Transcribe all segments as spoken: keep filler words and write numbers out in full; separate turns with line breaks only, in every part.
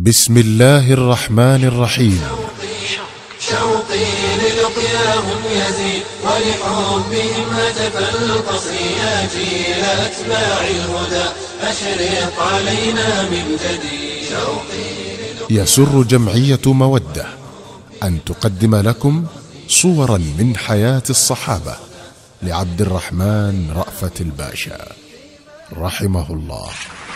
بسم الله الرحمن الرحيم.
شوقي للقياهم يزيد ولحبهم هتف القصي يا جيل أتباع الهدى أشرق علينا من جديد. شوقي
يسر جمعية مودة أن تقدم لكم صورا من حياة الصحابة لعبد الرحمن رأفت الباشا رحمه الله.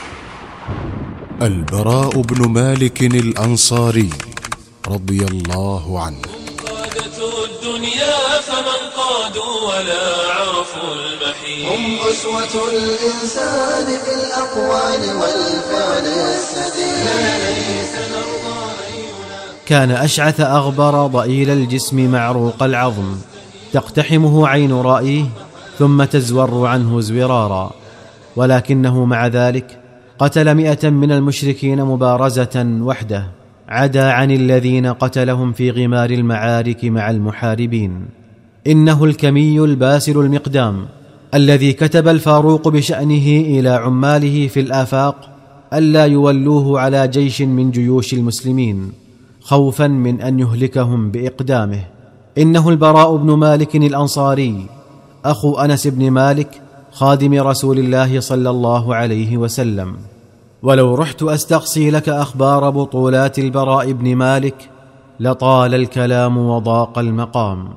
البراء بن مالك الأنصاري رضي الله عنه.
قادة الدنيا فمن قادوا ولا عرفوا المحيط، هم أسوة الإنسان في الأقوال والفعل السديد. لا ليس نرضى
كان أشعث أغبر ضئيل الجسم معروق العظم، تقتحمه عين رأيه ثم تزور عنه زورارا، ولكنه مع ذلك قتل مئة من المشركين مبارزة وحده، عدا عن الذين قتلهم في غمار المعارك مع المحاربين. إنه الكمي الباسل المقدام الذي كتب الفاروق بشأنه إلى عماله في الآفاق ألا يولوه على جيش من جيوش المسلمين خوفا من أن يهلكهم بإقدامه. إنه البراء بن مالك الأنصاري أخو أنس بن مالك خادم رسول الله صلى الله عليه وسلم. ولو رحت أستقصي لك أخبار بطولات البراء بن مالك لطال الكلام وضاق المقام،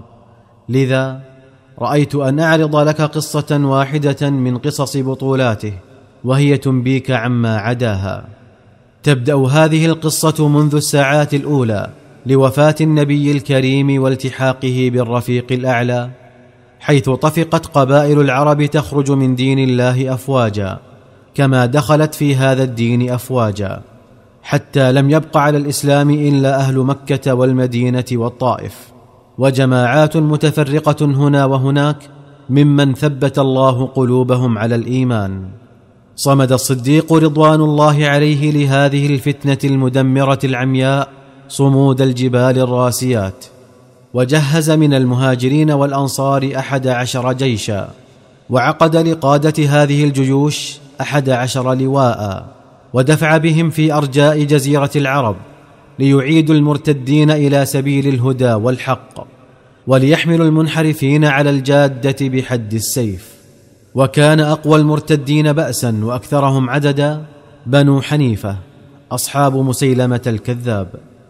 لذا رأيت أن أعرض لك قصة واحدة من قصص بطولاته وهي تنبيك عما عداها. تبدأ هذه القصة منذ الساعات الأولى لوفاة النبي الكريم والتحاقه بالرفيق الأعلى، حيث طفقت قبائل العرب تخرج من دين الله أفواجا كما دخلت في هذا الدين أفواجا، حتى لم يبق على الإسلام إلا أهل مكة والمدينة والطائف، وجماعات متفرقة هنا وهناك ممن ثبت الله قلوبهم على الإيمان. صمد الصديق رضوان الله عليه لهذه الفتنة المدمرة العمياء صمود الجبال الراسيات، وجهز من المهاجرين والأنصار أحد عشر جيشا، وعقد لقادة هذه الجيوش أحد عشر لواء، ودفع بهم في أرجاء جزيرة العرب ليعيدوا المرتدين إلى سبيل الهدى والحق، وليحملوا المنحرفين على الجادة بحد السيف. وكان أقوى المرتدين بأسا وأكثرهم عددا بنو حنيفة أصحاب مسيلمة الكذاب،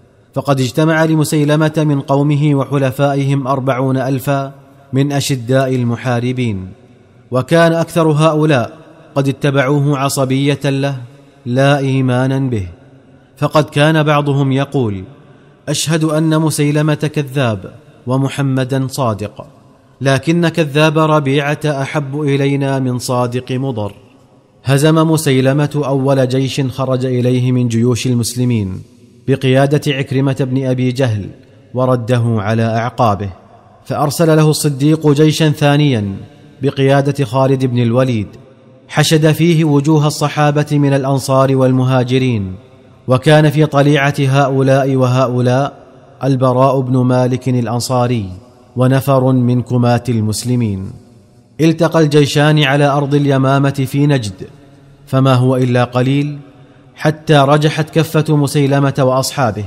فقد اجتمع لمسيلمة من قومه وحلفائهم أربعون ألفا من أشداء المحاربين، وكان أكثر هؤلاء قد اتبعوه عصبية له لا إيمانا به، فقد كان بعضهم يقول: أشهد أن مسيلمة كذاب ومحمدا صادق، لكن كذاب ربيعة أحب إلينا من صادق مضر. هزم مسيلمة أول جيش خرج إليه من جيوش المسلمين بقيادة عكرمة بن أبي جهل ورده على أعقابه، فأرسل له الصديق جيشا ثانيا بقيادة خالد بن الوليد، حشد فيه وجوه الصحابة من الأنصار والمهاجرين، وكان في طليعة هؤلاء وهؤلاء البراء بن مالك الأنصاري ونفر من كمات المسلمين. التقى الجيشان على أرض اليمامة في نجد، فما هو إلا قليل حتى رجحت كفة مسيلمة وأصحابه،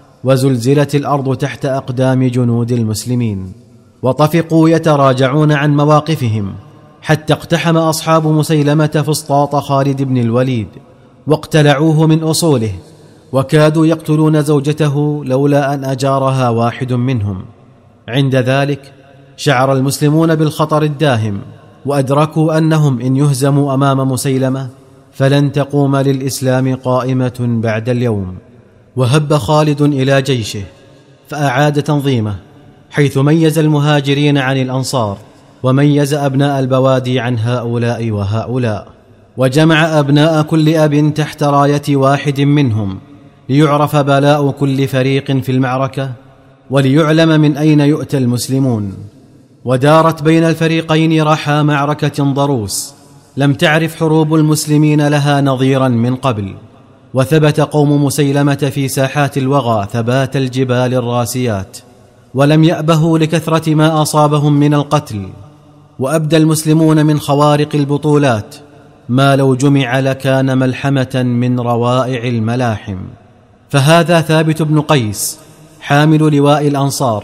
وزلزلت الأرض تحت أقدام جنود المسلمين، وطفقوا يتراجعون عن مواقفهم، حتى اقتحم أصحاب مسيلمة فسطاط خالد بن الوليد واقتلعوه من أصوله، وكادوا يقتلون زوجته لولا أن أجارها واحد منهم. عند ذلك شعر المسلمون بالخطر الداهم، وأدركوا أنهم إن يهزموا أمام مسيلمة فلن تقوم للإسلام قائمة بعد اليوم. وهب خالد إلى جيشه فأعاد تنظيمه، حيث ميز المهاجرين عن الأنصار، وميز أبناء البوادي عن هؤلاء وهؤلاء، وجمع أبناء كل أب تحت راية واحد منهم، ليعرف بلاء كل فريق في المعركة، وليعلم من أين يؤتى المسلمون. ودارت بين الفريقين رحى معركة ضروس لم تعرف حروب المسلمين لها نظيرا من قبل، وثبت قوم مسيلمة في ساحات الوغى ثبات الجبال الراسيات، ولم يأبهوا لكثرة ما أصابهم من القتل، وأبدى المسلمون من خوارق البطولات ما لو جمع لكان ملحمة من روائع الملاحم. فهذا ثابت بن قيس حامل لواء الأنصار،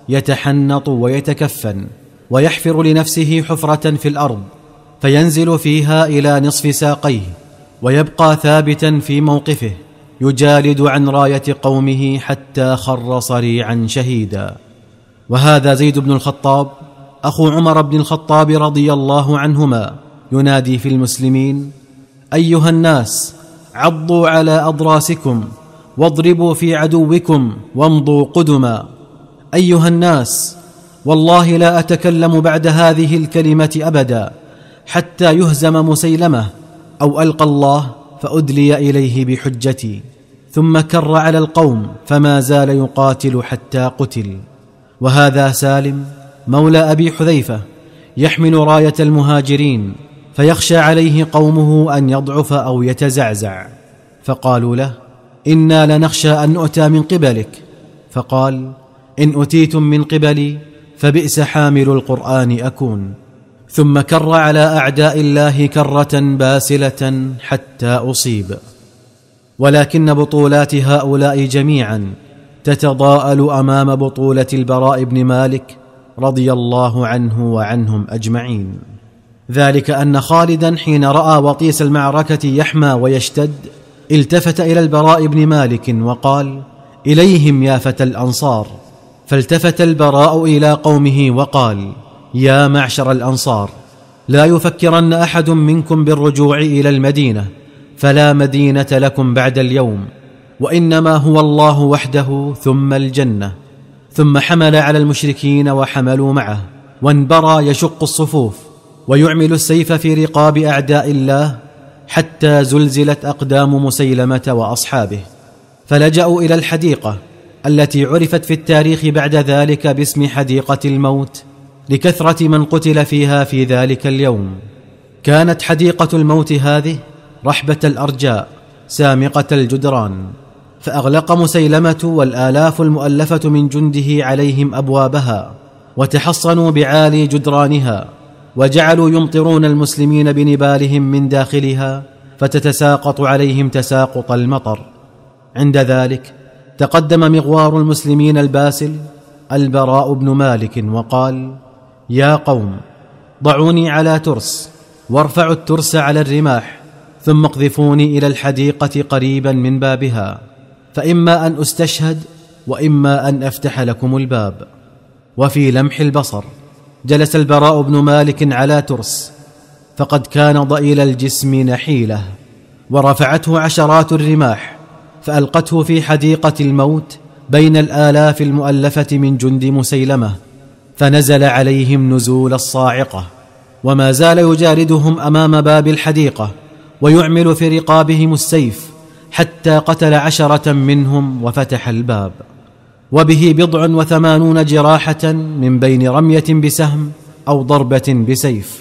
يتحنط ويتكفن ويحفر لنفسه حفرة في الأرض فينزل فيها إلى نصف ساقيه، ويبقى ثابتا في موقفه يجالد عن راية قومه حتى خر صريعا شهيدا. وهذا زيد بن الخطاب أخو عمر بن الخطاب رضي الله عنهما ينادي في المسلمين: أيها الناس، عضوا على أضراسكم واضربوا في عدوكم وامضوا قدما. أيها الناس، والله لا أتكلم بعد هذه الكلمة أبدا حتى يهزم مسيلمة أو ألقى الله فأدلي إليه بحجتي. ثم كر على القوم فما زال يقاتل حتى قتل. وهذا سالم مولى أبي حذيفة يحمل راية المهاجرين، فيخشى عليه قومه أن يضعف أو يتزعزع، فقالوا له: إنا لنخشى أن نؤتى من قبلك. فقال: إن أتيتم من قبلي فبئس حامل القرآن أكون. ثم كر على أعداء الله كرة باسلة حتى أصيب. ولكن بطولات هؤلاء جميعا تتضاءل أمام بطولة البراء بن مالك رضي الله عنه وعنهم أجمعين. ذلك أن خالدا حين رأى وطيس المعركة يحمى ويشتد التفت إلى البراء بن مالك وقال: إليهم يا فتى الأنصار. فالتفت البراء إلى قومه وقال: يا معشر الأنصار، لا يفكرن أحد منكم بالرجوع إلى المدينة، فلا مدينة لكم بعد اليوم، وإنما هو الله وحده ثم الجنة. ثم حمل على المشركين وحملوا معه، وانبرى يشق الصفوف ويعمل السيف في رقاب أعداء الله حتى زلزلت أقدام مسيلمة وأصحابه، فلجأوا إلى الحديقة التي عرفت في التاريخ بعد ذلك باسم حديقة الموت لكثرة من قتل فيها في ذلك اليوم. كانت حديقة الموت هذه رحبة الأرجاء سامقة الجدران، فأغلق مسيلمة والآلاف المؤلفة من جنده عليهم أبوابها، وتحصنوا بعالي جدرانها، وجعلوا يمطرون المسلمين بنبالهم من داخلها فتتساقط عليهم تساقط المطر. عند ذلك تقدم مغوار المسلمين الباسل البراء بن مالك وقال: يا قوم، ضعوني على ترس وارفعوا الترس على الرماح، ثم اقذفوني إلى الحديقة قريبا من بابها، فإما أن أستشهد وإما أن أفتح لكم الباب. وفي لمح البصر جلس البراء بن مالك على ترس، فقد كان ضئيل الجسم نحيله، ورفعته عشرات الرماح فألقته في حديقة الموت بين الآلاف المؤلفة من جند مسيلمة، فنزل عليهم نزول الصاعقة، وما زال يجاردهم أمام باب الحديقة ويعمل في رقابهم السيف حتى قتل عشرة منهم وفتح الباب، وبه بضع وثمانون جراحة من بين رمية بسهم أو ضربة بسيف.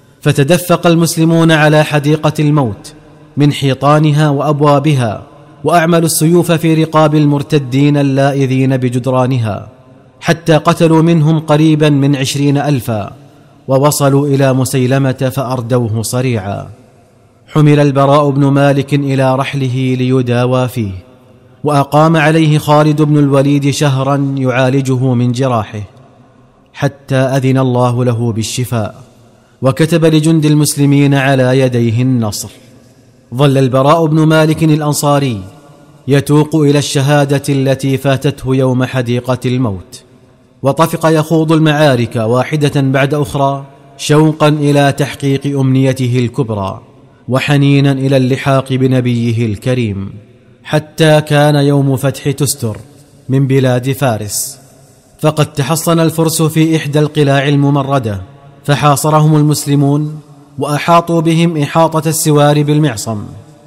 فتدفق المسلمون على حديقة الموت من حيطانها وأبوابها، وأعملوا السيوف في رقاب المرتدين اللائذين بجدرانها، حتى قتلوا منهم قريبا من عشرين ألفا، ووصلوا إلى مسيلمة فأردوه صريعا. حمل البراء بن مالك إلى رحله ليداوى فيه، وأقام عليه خالد بن الوليد شهرا يعالجه من جراحه، حتى أذن الله له بالشفاء، وكتب لجند المسلمين على يديه النصر. ظل البراء بن مالك الأنصاري يتوق إلى الشهادة التي فاتته يوم حديقة الموت، وطفق يخوض المعارك واحدة بعد أخرى شوقا إلى تحقيق أمنيته الكبرى، وحنينا إلى اللحاق بنبيه الكريم، حتى كان يوم فتح تستر من بلاد فارس، فقد تحصن الفرس في إحدى القلاع الممردة، فحاصرهم المسلمون وأحاطوا بهم إحاطة السوار بالمعصم.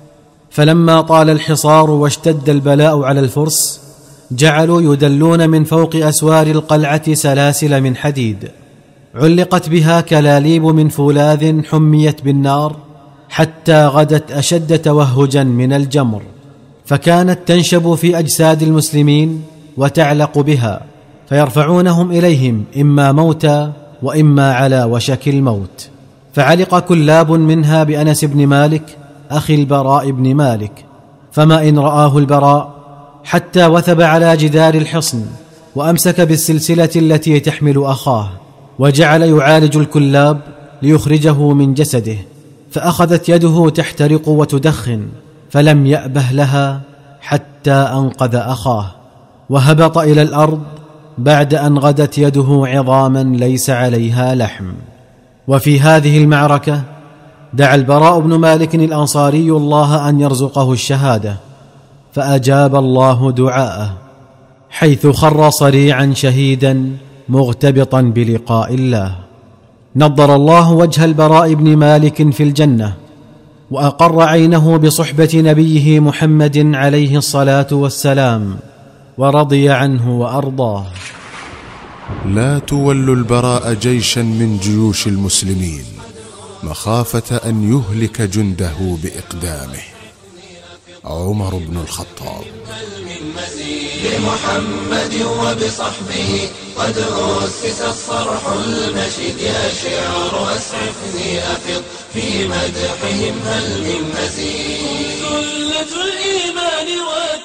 فلما طال الحصار واشتد البلاء على الفرس، جعلوا يدلون من فوق أسوار القلعة سلاسل من حديد علقت بها كلاليب من فولاذ حميت بالنار، حتى غدت أشد توهجا من الجمر، فكانت تنشب في أجساد المسلمين وتعلق بها، فيرفعونهم إليهم إما موتى وإما على وشك الموت. فعلق كلاب منها بأنس بن مالك أخي البراء بن مالك، فما إن رآه البراء حتى وثب على جدار الحصن وأمسك بالسلسلة التي تحمل أخاه، وجعل يعالج الكلاب ليخرجه من جسده، فأخذت يده تحترق وتدخن، فلم يأبه لها حتى أنقذ أخاه، وهبط إلى الأرض بعد أن غدت يده عظاما ليس عليها لحم. وفي هذه المعركة دعا البراء بن مالك الأنصاري الله أن يرزقه الشهادة، فأجاب الله دعاءه، حيث خر صريعا شهيدا مغتبطا بلقاء الله. نضر الله وجه البراء بن مالك في الجنة، وأقر عينه بصحبة نبيه محمد عليه الصلاة والسلام، ورضي عنه وأرضاه.
لا تولوا البراء جيشا من جيوش المسلمين مخافة أن يهلك جنده بإقدامه. عمر بن الخطاب.
بمحمد وبصحبه قد أسس الصرح المشيد، يا شعر أسعفني أفض في مدحهم هل من مزيد. سلة الإيمان